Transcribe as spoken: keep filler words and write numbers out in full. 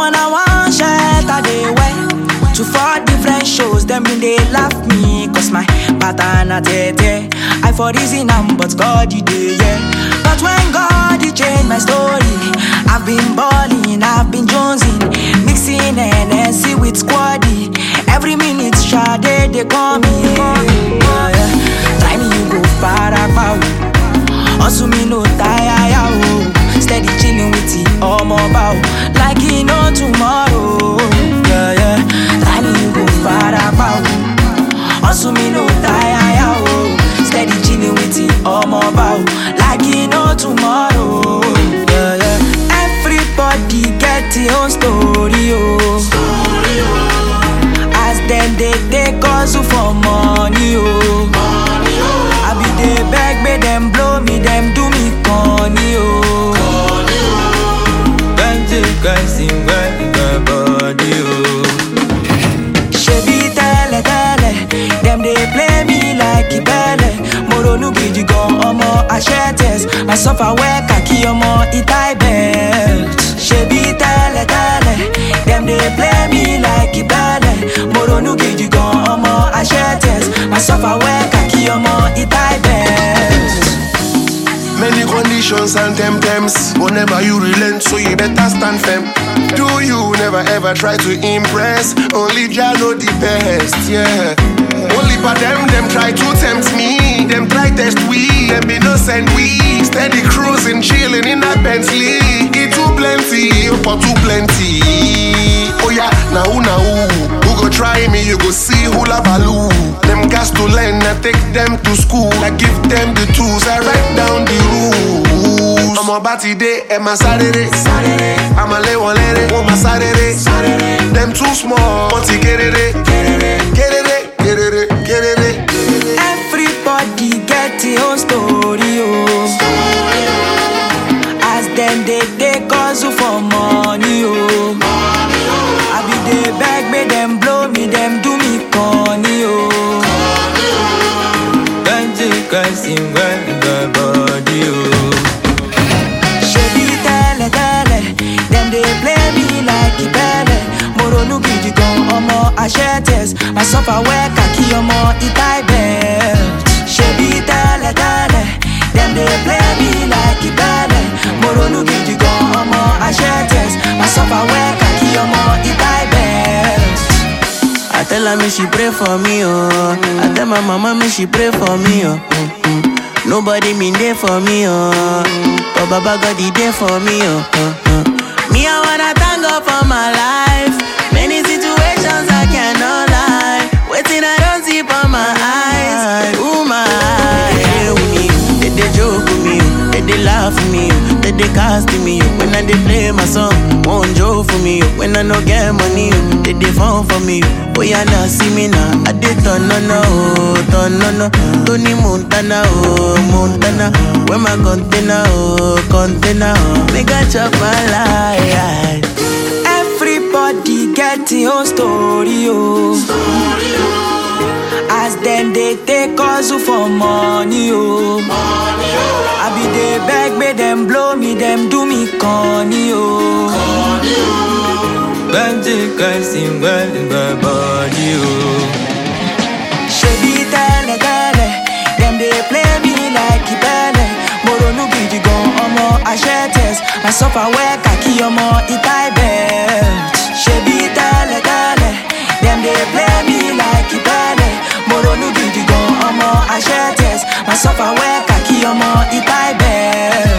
on a one shirt I dey wear to four different shows. Them been they laugh me cause my pattern a tete. I for reason am but God you dey, yeah. But when God he changed my story, I've been balling, I've been jonesing, mixing N S C with squaddy. Every minute Sade they call me, yeah, yeah. Try me you go far out. Also me no tire, yeah, steady chilling with the all mobile, like he know tomorrow, yeah, yeah. Try me you go far out. Also me no tire, yeah, steady chilling with the all mobile, like he know tomorrow, yeah, yeah. Everybody get their own story, oh. As them they take us for money, oh. I be they beg me, them blow me, them do me corny, oh. Can't take guys in my body, oh. Shebi tele tele, them they play me like Ibele. Moro nu gidi gon omo ashetes. I suffer work aki omo itai belt. Shebi tele tele, them they play me like Ibele. Moro nu gidi gon omo ashetes. I suffer work aki omo itai belt. Many conditions and temptams. Whenever you relent, so you better stand firm. Do you never ever try to impress? Only Jah know the best, yeah. Only for them, them try to tempt me. Them try test we, them innocent we. Steady cruising, chilling in a Bentley. It too plenty, for too plenty. Oh yeah, now now who go try me? You go see who la value. Them gas to learn, I take them to school. I give them the tools, I write down the rules. I'm a batty day and my Saturday. I'm a lay one lady, oh my Saturday. Them too small, but you get it, get it, get it, get it, get it. Everybody get their own story, oh. As them they take us for money, oh. I be they beg me, them blow me, them do me corny, oh. Can't take guys in my body, oh. Shebi tele tele, them they play me like Ibele. Moro nu gidi gon omo ashetes. I suffer work aki omo itai belt. Shebi tele tele, them they play me like Ibele. Moro nu gidi gon omo ashetes. I suffer work aki omo itai belt. I tell her me she pray for me, oh. I tell my mama me she pray for me, oh. Mm-hmm. Nobody mean there for me, oh. But Baba God he there for me, oh. Uh-huh. Me I wanna thank God for my life. Many situations I cannot lie. Waiting I don't see for my eyes. Ooh my eyes. They they joke with me, they they laugh with me, they they cast me. When I they play my song, won't joke for me. When I no get money, they they phone for me. Oh yeah, now see me now. I did turn no no, turn no no. Tony Montana, oh Montana. Where my container, oh container. Make I chop my life. Everybody get their own story, oh. As them they take us for money, oh. I be they beg me, them blow me, them do me corny, oh. Can't take guys in my body, oh. Shebi tele tele, them they play me like Ibele. Moro nu gidi gon omo ashetes. I suffer work aki omo itai belt. Shebi tele tele, them they play me like Ibele. Moro nu gidi gon omo ashetes. I suffer work aki omo itai belt.